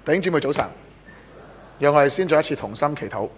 弟兄姊妹早晨，讓我哋先再一次同心祈禱。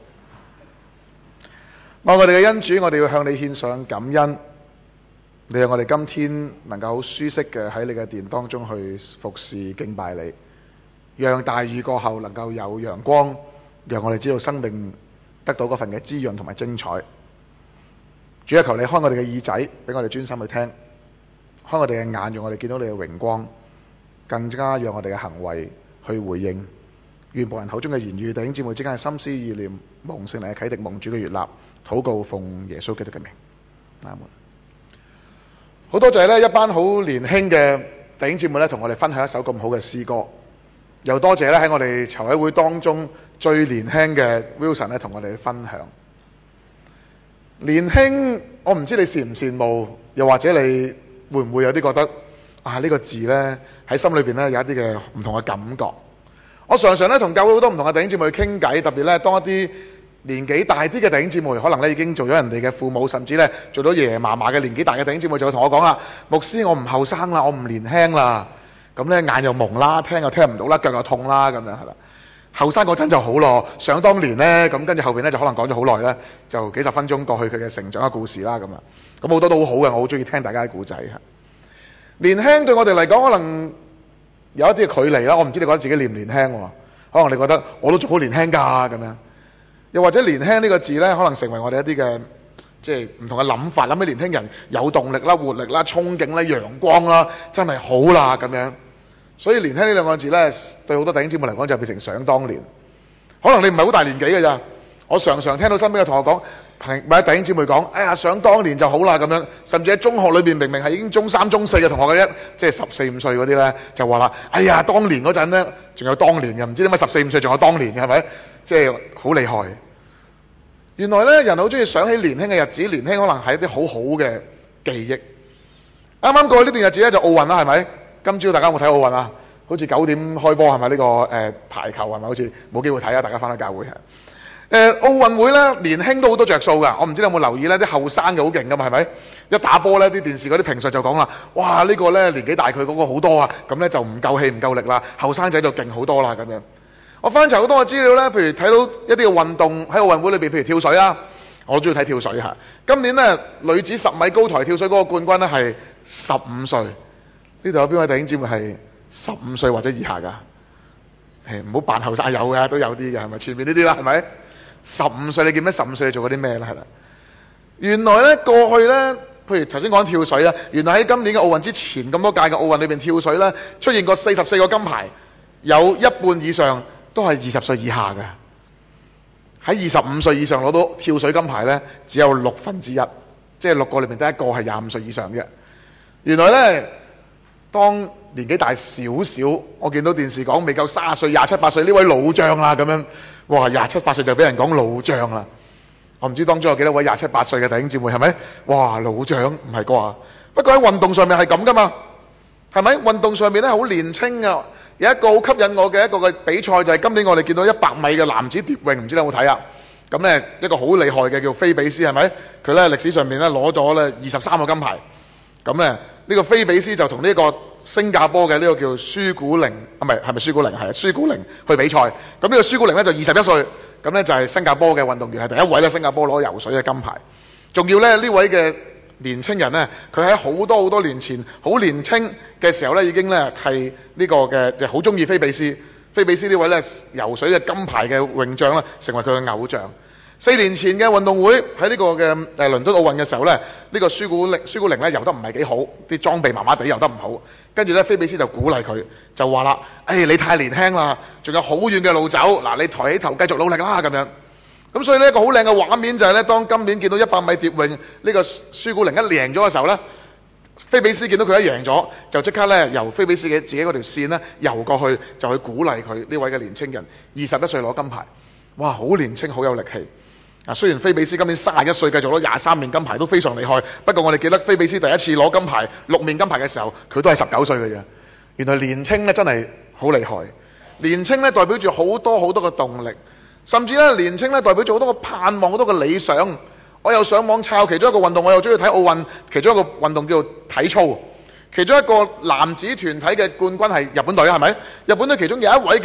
我哋嘅恩主，我哋要向你獻上感恩，你讓我哋今天能夠好舒適嘅喺你嘅殿當中去服侍敬拜你，讓大雨過後能夠有陽光，讓我哋知道生命得到嗰份嘅滋潤同埋精彩。主啊，求你開我哋嘅耳仔，俾我哋專心去聽；開我哋嘅眼，讓我哋見到你嘅榮光，更加讓我哋嘅行為去回應。願僕人口中嘅言語，弟兄姊妹之間嘅心思意念，蒙聖靈嘅啟迪，蒙主嘅悅納，禱告奉耶穌基督嘅名，阿門。好多謝呢一班好年輕嘅弟兄姊妹咧，同我哋分享一首咁好嘅詩歌。又多謝咧喺我哋籌委會當中最年輕嘅 Wilson 咧，同我哋去分享。年輕，我唔知你羨唔羨慕，又或者你會唔會有啲覺得啊呢個字呢喺心裏邊呢有一啲嘅唔同嘅感覺。我常常咧同教會好多唔同嘅弟兄姊妹去傾偈，特別咧當一啲年紀大啲嘅弟兄姊妹，可能咧已經做咗人哋嘅父母，甚至咧做咗爺爺嫲嫲嘅年紀大嘅弟兄姊妹，就會同我講啦：牧師，我唔後生啦，我唔年輕啦，咁咧眼又蒙啦，聽又聽唔到啦，腳又痛啦，咁樣係啦。後生嗰陣就好咯，想當年咧，咁跟住後邊咧就可能講咗好耐咧，就幾十分鐘過去佢嘅成長嘅故事啦，咁啊，咁好多都好好嘅，我好中意聽大家嘅故仔嚇。年輕對我哋嚟講，可能有一啲嘅距離啦，我唔知你覺得自己年唔年輕喎？可能你覺得我都仲好年輕㗎咁樣，又或者年輕呢個字咧，可能成為我哋一啲嘅即係唔同嘅諗法，諗起年輕人有動力啦、活力啦、憧憬啦、陽光啦，真係好啦咁樣。所以年輕呢兩個字咧，對好多弟兄姊妹嚟講就變成想當年。可能你唔係好大年紀嘅咋，我常常聽到身邊嘅同學講，或者弟兄姊妹講，哎呀想當年就好啦咁樣。甚至喺中學裏邊明明係已經中三中四嘅同學嘅即係14、15歲嗰啲咧，就話啦，哎呀當年嗰陣咧，仲有當年嘅，唔知點解14、15歲仲有當年嘅係咪？即係好厲害。原來咧人好中意想起年輕嘅日子，年輕可能係一啲好好嘅記憶。啱啱過去呢段日子咧就奧運啦，係咪？今朝大家有冇睇奧運啊？好似9點開波係咪？呢個排球係咪？好似冇機會睇啊！大家翻去教會奧運會咧年輕都好多着數㗎。我唔知你有冇留意咧，啲後生嘅好勁㗎嘛係咪？一打波咧啲電視嗰啲評述就講啦，哇呢個咧年紀大佢嗰個好多啊，咁咧就唔夠氣唔夠力啦，後生仔就勁好多啦咁樣。我翻查好多嘅資料咧，譬如睇到一啲嘅運動喺奧運會裏邊，譬如跳水啦，我中意睇跳水嚇。今年咧女子10米高台跳水嗰個冠軍咧係15歲。呢度有邊位弟兄姊妹係15歲或者以下㗎？唔好扮後生，有嘅都有啲嘅係咪？前面呢啲啦係咪？15歲你記唔記得15歲你做過啲咩咧？係啦，原來咧過去咧，譬如頭先講跳水啦，原來喺今年嘅奧運之前咁多屆嘅奧運裏邊跳水咧，出現過44個金牌，有一半以上都係20歲以下嘅。喺25歲以上攞到跳水金牌咧，只有1/6，即係6個裏面得1個係25歲以上嘅。原來咧，當年紀大少少，我見到電視講未夠30歲、27、8歲呢位老將啦咁樣，哇27、8歲就俾人講老將啦。我唔知當中有幾多位27、8歲嘅弟兄姊妹係咪？哇老將唔係啩？不過喺運動上面係咁噶嘛，係咪？運動上面咧好年輕啊！有一個好吸引我嘅一個嘅比賽就係今年我哋見到100米嘅男子蝶泳，唔知你有冇睇啊？咁咧一個好厲害嘅叫菲比斯係咪？佢咧歷史上面咧攞咗咧23個金牌。咁咧呢個菲比斯就同呢個新加坡嘅呢個叫舒古寧係咪舒古寧？係舒古寧去比賽。咁呢個舒古寧咧就21歲，咁咧就係新加坡嘅運動員，係第一位咧新加坡攞游水嘅金牌。仲要咧呢位嘅年青人咧，佢喺好多年前好年青嘅時候咧，已經咧係呢個嘅就好中意菲比斯。菲比斯呢位咧游水嘅金牌嘅泳將咧，成為佢嘅偶像。4年前嘅運動會喺呢個嘅倫敦奧運嘅時候咧，呢個舒古寧咧游得唔係幾好，啲裝備麻麻地游得唔好。跟住咧菲比斯就鼓勵佢，就話啦：你太年輕啦，仲有好遠嘅路走，嗱你抬起頭繼續努力啦咁樣。咁所以呢一個好靚嘅畫面就係咧，當今年見到100米蝶泳呢個舒古寧一贏咗嘅時候咧，菲比斯見到佢一贏咗，就即刻咧由菲比斯嘅自己嗰條線咧游過去，就去鼓勵佢呢位嘅年青人，21歲攞金牌，哇好年青好有力氣。雖然菲比斯今年31歲繼續攞23面金牌都非常厲害，不過我哋記得菲比斯第一次攞金牌6面金牌嘅時候，佢都係19歲嘅啫。原來年青咧真係好厲害，年青咧代表住好多嘅動力，甚至咧年青咧代表住好多個盼望，好多個理想。我又上網抄其中一個運動，我又中意睇奧運，其中一個運動叫做體操，其中一個男子團體嘅冠軍係日本隊係咪？日本隊其中有一位嘅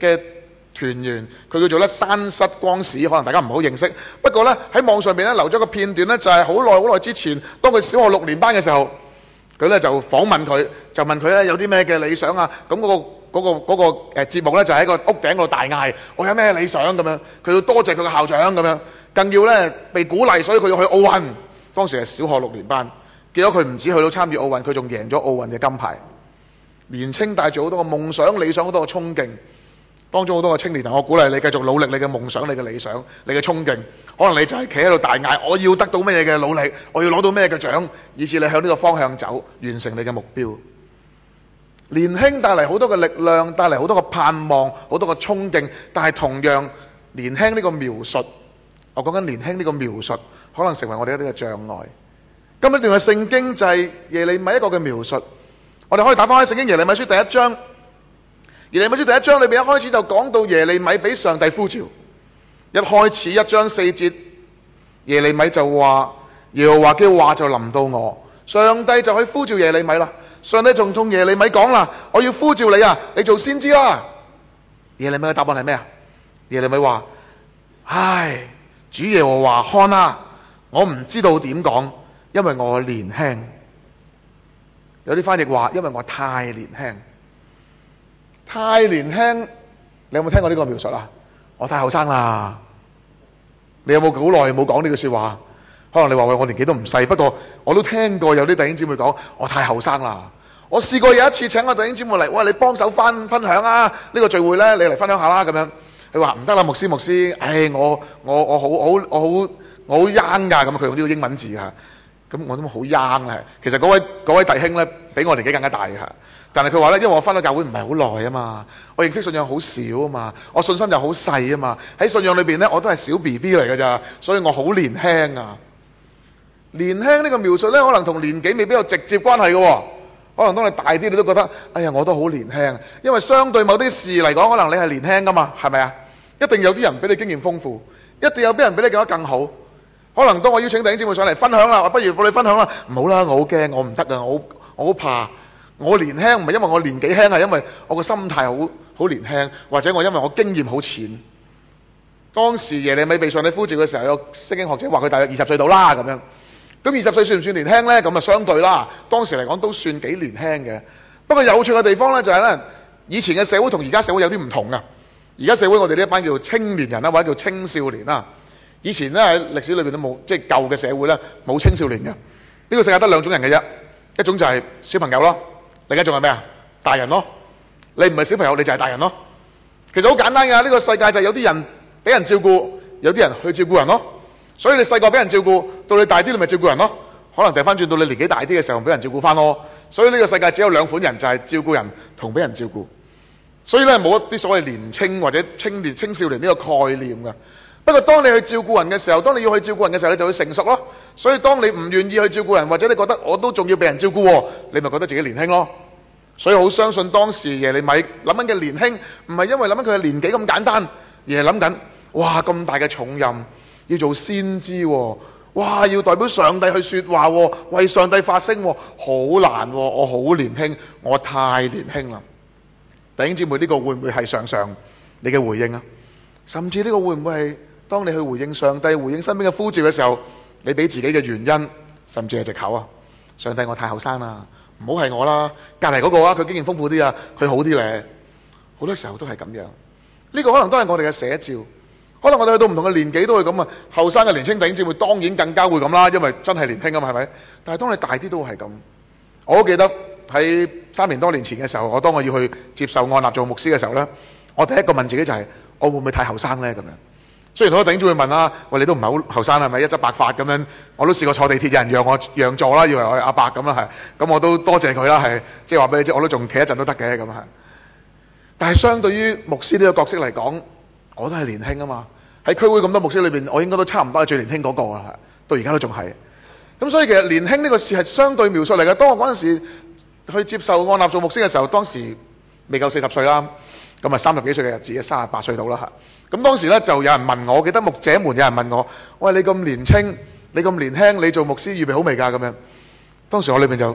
嘅團員，佢叫做咧山室光史，可能大家唔好認識。不過咧喺網上面咧留咗個片段咧，就係好耐之前，當佢小學6年班嘅時候，佢咧就訪問佢，就問佢咧有啲咩嘅理想啊。咁嗰個節目咧就喺個屋頂嗰度大嗌，我有咩理想咁樣。佢要多謝佢個校長咁樣，更要咧被鼓勵，所以佢要去奧運。當時係小學6年班，結果佢唔止去到參與奧運，佢仲贏咗奧運嘅金牌。年青帶住好多個夢想、理想，好多個衝勁。當中好多個青年人，我鼓勵你繼續努力你嘅夢想、你嘅理想、你嘅衝勁。可能你就係企喺度大嗌，我要得到咩嘅努力，我要攞到咩嘅獎，以致你向呢個方向走，完成你嘅目標。年輕帶嚟好多嘅力量，帶嚟好多嘅盼望，好多嘅衝勁。但係同樣年輕呢個描述，我講緊年輕呢個描述，可能成為我哋一啲嘅障礙。今日一段嘅聖經就係耶利米一個嘅描述。我哋可以打翻開聖經耶利米書第1章。耶利米書第1章裏邊一開始就講到耶利米俾上帝呼召。一開始1章4節，耶利米就話耶和華嘅話就臨到我，上帝就去呼召耶利米啦。上帝仲同耶利米講啦，我要呼召你啊，你做先知啦。耶利米嘅答案係咩啊？耶利米話：唉，主耶和華看啊，我唔知道點講，因為我年輕。有啲翻譯話，因為我太年輕。太年輕，你有冇聽過呢個描述啊？我太後生啦。你有冇好耐冇講呢句說話？可能你話喂，我年紀都唔細，不過我都聽過有啲弟兄姊妹講我太後生啦。我試過有一次請個弟兄姊妹嚟，喂，你幫手分享啊，呢個聚會咧你嚟分享下啦咁樣。佢話唔得啦，牧師，唉，我好 young 噶，咁佢用呢個英文字啊。咁我都好 young 咧。其實嗰位弟兄咧比我年紀更加大嘅。但係佢話咧，因為我返到教會唔係好耐啊嘛，我認識信仰好少啊嘛，我信心又好細啊嘛，喺信仰裏邊咧我都係小 BB 嚟㗎咋，所以我好年輕啊。年輕呢個描述咧，可能同年紀未必有直接關係嘅。可能當你大啲，你都覺得，哎呀，我都好年輕，因為相對某啲事嚟講，可能你係年輕㗎嘛，係咪啊？一定有啲人比你經驗豐富，一定有啲人比你更加更好。可能當我邀請弟兄姊妹上嚟分享啦，不如幫你分享啦，唔好啦，我好驚，我唔得啊，我好怕。我年輕唔係因為我年紀輕，係因為我個心態好年輕，或者我因為我經驗好淺。當時耶利米被上帝呼召嘅時候，有聖經學者話佢大約20歲到啦咁樣。咁20歲算唔算年輕呢？咁啊相對啦，當時嚟講都算幾年輕嘅。不過有趣嘅地方呢，就係呢，以前嘅社會同而家社會有啲唔同啊。而家社會我哋呢一班叫做青年人啦，或者叫青少年啦。以前呢，喺歷史裏邊都冇，即係舊嘅社會呢，冇青少年嘅。呢個世界得2種人嘅啫，一種就係小朋友咯。另一種係咩啊？大人咯。你唔係小朋友，你就係大人咯。其實好簡單㗎，呢個世界就係有啲人俾人照顧，有啲人去照顧人咯。所以你細個俾人照顧，到你大啲你咪照顧人咯。可能掉翻轉到你年紀大啲嘅時候俾人照顧翻咯。所以呢個世界只有2款人，就係照顧人同俾人照顧。所以咧冇一啲所謂年青或者青少年呢個概念㗎。不過當你去照顧人嘅時候，當你要去照顧人嘅時候，你就會成熟咯。所以當你唔願意去照顧人，或者你覺得我都仲要俾人照顧喎，你咪覺得自己年輕咯。所以好相信當時耶利米諗緊嘅年輕，唔係因為諗緊佢嘅年紀咁簡單，而係諗緊哇咁大嘅重任，要做先知喎，哇要代表上帝去說話喎，為上帝發聲喎，好難喎，我好年輕，我太年輕啦。弟兄姊妹，呢個會唔會係常常你嘅回應啊？甚至呢個會唔會係當你去回應上帝、回應身邊嘅呼召嘅時候，你俾自己嘅原因，甚至係藉口啊？上帝，我太後生啦，唔好係我啦，隔離嗰個啊，佢經驗豐富啲啊，佢好啲咧。好多時候都係咁樣。呢個可能都係我哋嘅寫照。可能我哋去到唔同嘅年紀都會咁啊。後生嘅年青弟兄姊妹當然更加會咁啦，因為真係年輕啊嘛，係咪？但係當你大啲都係咁。我好記得喺3年多年前嘅時候，當我要去接受按立做牧師嘅時候咧，我第一個問自己就係，我會唔會太後生咧？咁樣。雖然好多弟兄姊妹問啦，喂，你都唔係好後生係咪？一則白髮咁樣，我都試過坐地鐵有人讓我讓座啦，以為我係阿伯咁啦，係。咁我都多謝佢啦，係。即係話俾你知，我都仲企一陣都得嘅咁係。但係相對於牧師呢個角色嚟講，我都係年輕啊嘛。喺區會咁多牧師裏邊，我應該都差唔多係最年輕嗰個啦，到而家都仲係。咁所以其實年輕呢個事係相對描述嚟嘅。當我嗰陣時去接受按立做牧師嘅時候，當時未夠40歲啦，咁啊30幾歲嘅日子，38歲到啦嚇。咁當時咧就有人問我，記得牧者們有人問我，喂，你咁年青，你咁年輕，你做牧師預備好未㗎？咁樣。當時我裏邊就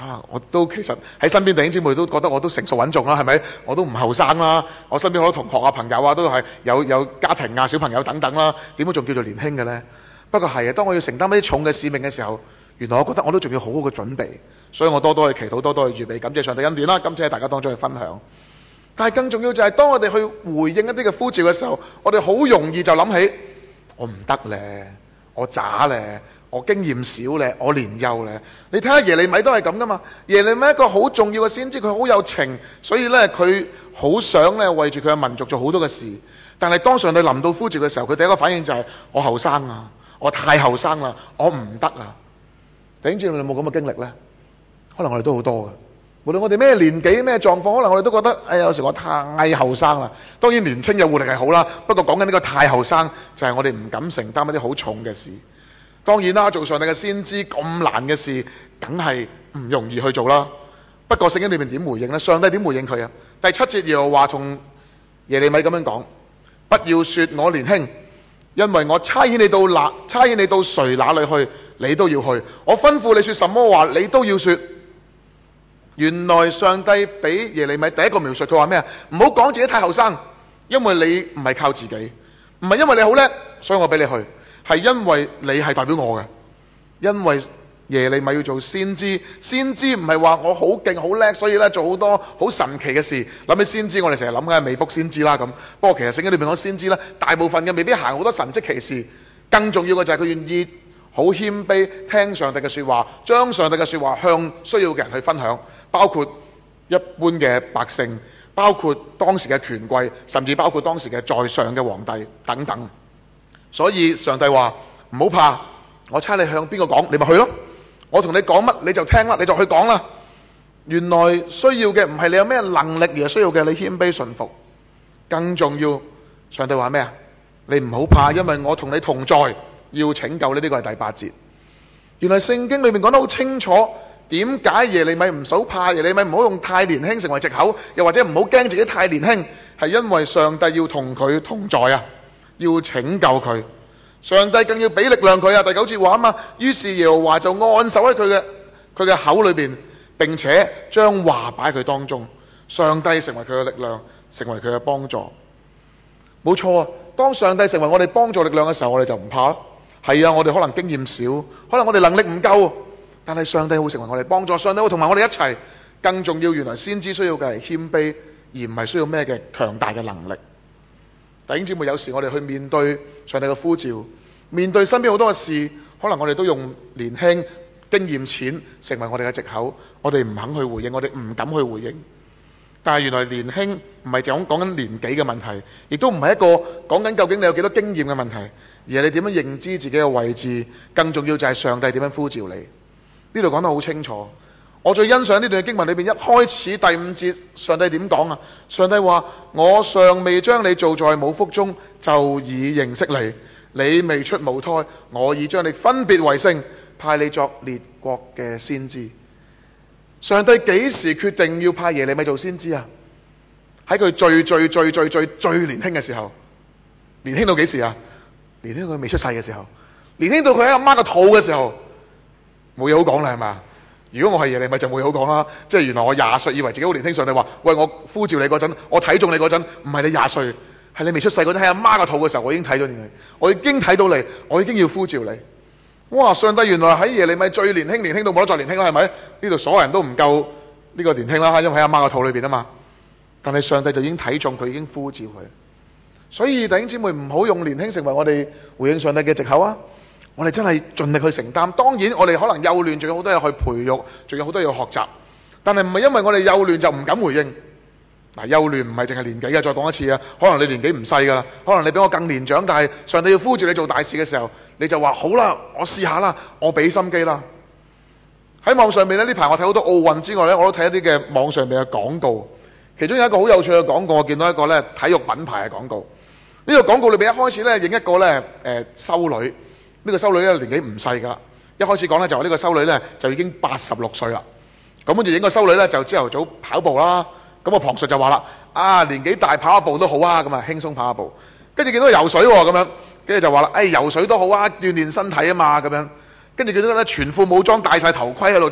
我都其實喺身邊弟兄姊妹都覺得我都成熟穩重啦，係咪？我都唔後生啦，我身邊好多同學啊、朋友啊都係有家庭啊、小朋友等等啦，點解仲叫做年輕嘅呢？不過係啊，當我要承擔一啲重嘅使命嘅時候，原來我覺得我都仲要好好嘅準備，所以我多多去祈禱，多多去預備，感謝上帝恩典啦，今次喺大家當中去分享。但係更重要就係當我哋去回應一啲嘅呼召嘅時候，我哋好容易就諗起我唔得咧，我渣咧，我經驗少咧，我年幼咧。你睇下耶利米都係咁噶嘛。耶利米一個好重要嘅先知，佢好有情，所以咧佢好想咧為住佢嘅民族做好多嘅事。但係當上帝臨到呼召嘅時候，佢第一個反應就係我後生啊，我太後生啦，我唔得啊。弟兄姊妹有冇咁嘅經歷咧？可能我哋都好多嘅。無論我哋咩年紀咩狀況，可能我哋都覺得有時我太後生啦。當然年青有活力係好啦，不過講緊呢個太後生就係我哋唔敢承擔一啲好重嘅事。當然啦，做上帝嘅先知咁難嘅事，梗係唔容易去做啦。不過聖經裏面點回應呢？上帝點回應佢啊？第7節耶和華同耶利米咁樣講：不要說我年輕，因為我差遣你到誰那裏去，你都要去。我吩咐你說什麼話，你都要說。原來上帝俾耶利米第一個描述，佢話咩啊？唔好講自己太後生，因為你唔係靠自己，唔係因為你好叻，所以我俾你去，係因為你係代表我嘅。因為耶利米要做先知，先知唔係話我好勁好叻，所以咧做好多好神奇嘅事。諗起先知，我哋成日諗緊係未卜先知啦咁。不過其實聖經裏面講先知咧，大部分嘅未必行好多神蹟奇事，更重要嘅就係佢願意好謙卑聽上帝嘅說話，將上帝嘅說話向需要嘅人去分享，包括一般嘅百姓，包括當時嘅權貴，甚至包括當時嘅在上嘅皇帝等等。所以上帝話唔好怕，我差你向邊個講，你咪去咯。我同你講乜你就聽啦，你就去講啦。原來需要嘅唔係你有咩能力，而係需要嘅你謙卑順服。更重要，上帝話咩啊？你唔好怕，因為我同你同在，要拯救你。呢個係第8節。原來聖經裏面講得好清楚，點解耶利米唔使怕，耶利米唔好用太年輕成為藉口，又或者唔好驚自己太年輕，係因為上帝要同佢同在啊，要拯救佢。上帝更要俾力量佢啊！第9節話啊嘛，於是耶和華就按手喺佢嘅口裏邊，並且將話擺喺佢當中。上帝成為佢嘅力量，成為佢嘅幫助。冇錯啊！當上帝成為我哋幫助力量嘅時候，我哋就唔怕。係啊，我哋可能經驗少，可能我哋能力唔夠，但係上帝會成為我哋幫助，上帝會同埋我哋一齊。更重要，原來先知需要嘅係謙卑，而唔係需要咩嘅強大嘅能力。弟兄姊妹，有時我哋去面對上帝嘅呼召，面對身邊好多嘅事，可能我哋都用年輕、經驗淺成為我哋嘅藉口，我哋唔肯去回應，我哋唔敢去回應。但係原來年輕唔係就講緊年紀嘅問題，亦都唔係一個講緊究竟你有幾多經驗嘅問題，而係你點樣認知自己嘅位置。更重要就係上帝點樣呼召你。呢度講得好清楚。我最欣賞呢段經文裏邊一開始第5節，上帝點講啊？上帝話：我尚未將你造在母腹中，就已認識你；你未出母胎，我已將你分別為聖，派你作列國嘅先知。上帝幾時決定要派耶利米做先知啊？喺佢最年輕嘅時候。年輕到幾時啊？年輕到佢未出世嘅時候，年輕到佢喺阿媽個肚嘅時候，冇嘢好講啦，係嘛？如果我係耶利米就冇嘢好講啦。即係原來我20歲以為自己好年輕，上帝話：喂，我呼召你嗰陣，我睇中你嗰陣，唔係你20歲，係你未出世嗰陣，喺阿媽個肚嘅時候，我已經睇咗你，我已經睇到你，我已經要呼召你。哇！上帝原來喺耶利米最年輕到冇得再年輕啦，係咪？呢度所有人都唔夠呢個年輕啦，因為喺阿媽個肚裏邊啊嘛。但係上帝就已經睇中佢，已經呼召佢。所以弟兄姊妹，唔好用年輕成為我哋回應上帝嘅藉口啊！我哋真係盡力去承擔。當然我哋可能幼嫩，仲有好多嘢去培育，仲有好多嘢去學習。但係唔係因為我哋幼嫩就唔敢回應。嗱，幼嫩唔係淨係年紀嘅，再講一次啊！可能你年紀唔細噶啦，可能你比我更年長，但係上帝要呼召你做大事嘅時候，你就話好啦，我試下啦，我俾心機啦。喺網上面呢排我睇好多奧運之外呢，我都睇一啲嘅網上面嘅廣告。其中有一個好有趣嘅廣告，我見到一個呢體育品牌嘅廣告。呢個廣告裏邊一開始呢，影一個呢修女。呢個修女呢年紀唔細噶，一開始講呢，就話呢個修女呢就已經86歲啦。咁跟住影個修女呢，就朝頭早跑步啦。咁個旁述就話啦：啊，年紀大跑一步都好啊，咁啊輕鬆跑一步。跟住見到游水喎，咁樣跟住就話啦：游水都好啊，鍛鍊身體啊嘛，咁樣。跟住見到咧全副武裝戴晒頭盔喺度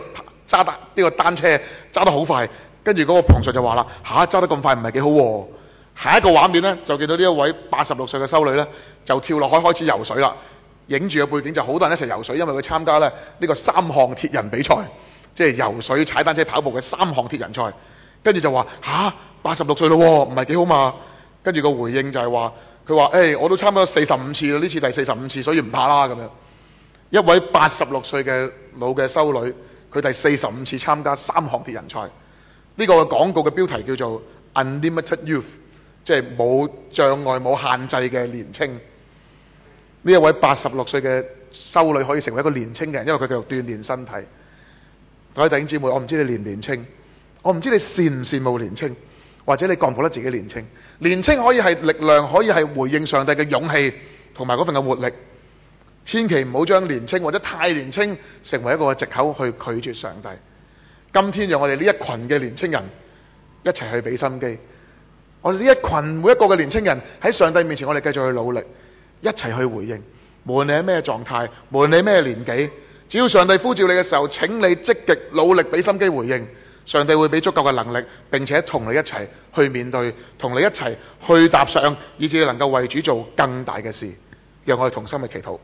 揸呢個單車揸得好快，跟住嗰個旁述就話啦，揸得咁快唔係幾好喎。下一個畫面呢，就見到呢一位86歲嘅修女呢，就跳落海開始游水啦。影住嘅背景就好多人一齊游水，因為佢參加呢個3項鐵人比賽，即係游水、踩單車、跑步嘅3項鐵人賽。跟住就話86歲咯喎，唔係幾好嘛。跟住個回應就係話，佢話我都參加咗45次啦，呢次第45次，所以唔怕啦咁樣。一位86歲嘅老嘅修女，佢第45次參加3項鐵人賽。呢個廣告嘅標題叫做 Unlimited Youth， 即係冇障礙、冇限制嘅年青。呢一位86歲嘅修女可以成為一個年青嘅人，因為佢繼續鍛鍊身體。各位弟兄姊妹，我唔知你年唔年青，我唔知你羨唔羨慕年青，或者你覺唔覺得自己年青？年青可以係力量，可以係回應上帝嘅勇氣同埋嗰份嘅活力。千祈唔好將年青或者太年青成為一個藉口去拒絕上帝。今天讓我哋呢一群嘅年青人一齊去俾心機。我哋呢一群每一個嘅年青人喺上帝面前，我哋繼續去努力，一齊去回應。無論你係咩狀態，無論你係咩年紀，只要上帝呼召你嘅時候，請你積極努力俾心機回應。上帝會俾足夠嘅能力，並且同你一齊去面對，同你一齊去踏上，以至你能夠為主做更大嘅事。讓我哋同心去祈禱。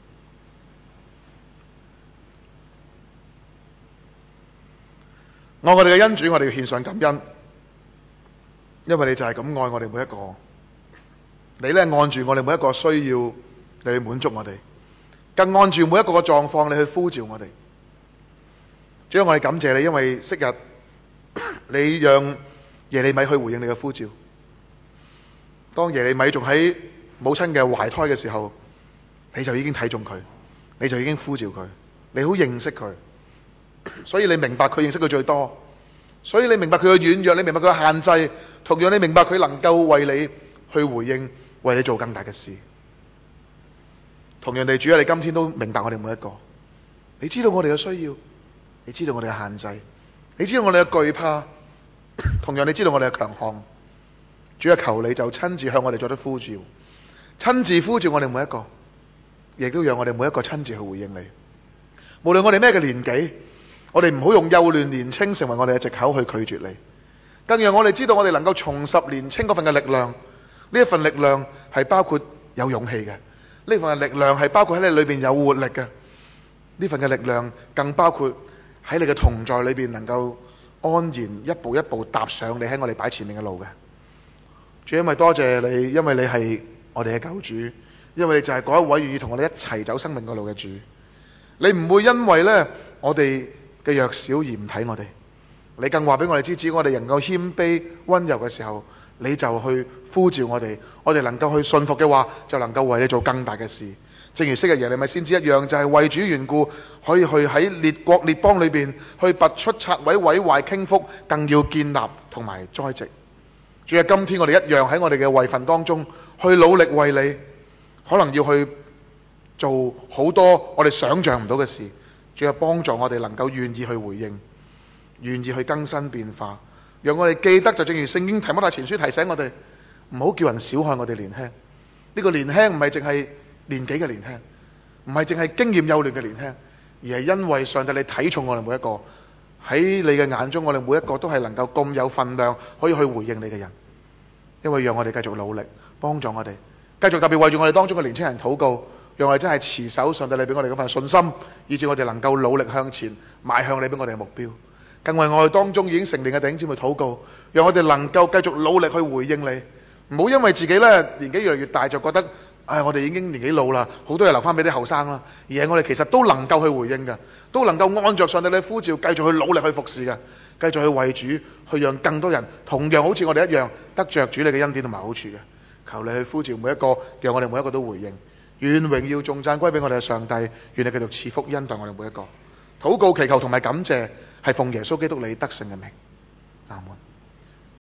愛我哋嘅恩主，我哋要獻上感恩，因為你就係咁愛我哋每一個。你呢按住我哋每一個需要，你去滿足我哋，更按住每一個嘅狀況，你去呼召我哋。主啊，我哋感謝你，因為昔日你讓耶利米去回應你嘅呼召。當耶利米仲喺母親嘅懷胎嘅時候，你就已經睇中佢，你就已經呼召佢，你好認識佢。所以你明白佢認識佢最多，所以你明白佢嘅軟弱，你明白佢嘅限制，同樣你明白佢能夠為你去回應，為你做更大嘅事。同樣地，主啊，你今天都明白我哋每一個，你知道我哋嘅需要，你知道我哋嘅限制，你知道我哋嘅懼怕，同樣你知道我哋嘅強項。主啊，求你就親自向我哋作出呼召，親自呼召我哋每一個，亦都讓我哋每一個親自去回應你。無論我哋咩嘅年紀，我哋唔好用幼嫩年青成為我哋嘅藉口去拒絕你，更讓我哋知道我哋能夠重拾年青嗰份嘅力量。呢一份力量係包括有勇氣嘅，呢份嘅力量係包括喺你裏邊有活力嘅，呢份嘅力量更包括喺你嘅同在裏邊能夠安然一步一步踏上你喺我哋擺前面嘅路嘅。主，因為多謝你，因為你係我哋嘅救主，因為你就係嗰一位願意同我哋一齊走生命嘅路嘅主。你唔會因為呢我哋嘅弱小而唔睇我哋，你更話俾我哋知，只要我哋能夠謙卑溫柔嘅時候，你就去呼召我哋，我哋能夠去信服嘅話，就能夠為你做更大嘅事。正如昔日耶利米先知一樣，就係為主緣故，可以去喺列國列邦裏邊去拔出拆毀毀壞傾覆，更要建立同埋栽植。主啊，今天我哋一樣喺我哋嘅位份當中去努力為你，可能要去做好多我哋想象唔到嘅事。主啊，幫助我哋能夠願意去回應，願意去更新變化，讓我哋記得，就正如聖經提摩太前書提醒我哋，唔好叫人小看我哋年輕。呢個年輕唔係淨係年紀嘅年輕，唔係淨係經驗幼嫩嘅年輕，而係因為上帝你睇重我哋每一個，喺你嘅眼中我哋每一個都係能夠咁有分量可以去回應你嘅人。因為讓我哋繼續努力，幫助我哋繼續特別為住我哋當中嘅年輕人禱告，讓我哋真係持守上帝你俾我哋嗰份信心，以致我哋能夠努力向前邁向你俾我哋嘅目標。更為我哋當中已經成年嘅弟兄姊妹禱告，讓我哋能夠繼續努力去回應你，唔好因為自己呢年紀越嚟越大就覺得我哋已經年紀老啦，好多嘢留翻俾啲後生啦，而係我哋其實都能夠去回應嘅，都能夠按着上帝你呼召繼續去努力去服侍嘅，繼續去為主，去讓更多人同樣好似我哋一樣得着主你嘅恩典同埋好處嘅。求你去呼召每一個，讓我哋每一個都回應。願榮耀頌讚歸俾我哋嘅上帝，願你繼續賜福恩待我哋每一個。禱告祈求同埋感謝係奉耶穌基督你得勝嘅名，阿門。